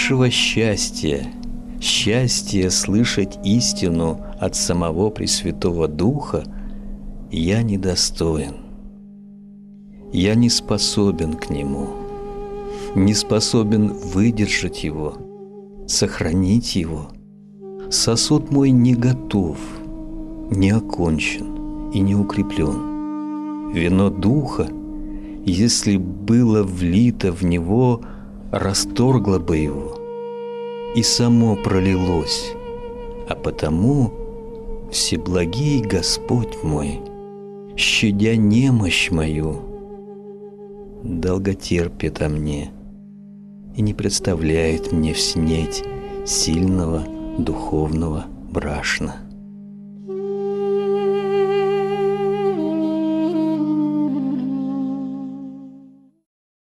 высшего счастья, счастья слышать истину от самого Пресвятого Духа, я недостоин. Я не способен к Нему, не способен выдержать Его, сохранить Его. Сосуд мой не готов, не окончен и не укреплен. Вино Духа, если было влито в него, расторгло бы его и само пролилось. А потому Всеблагий Господь мой, щадя немощь мою, долготерпит о мне и не представляет мне в снеть сильного духовного брашна.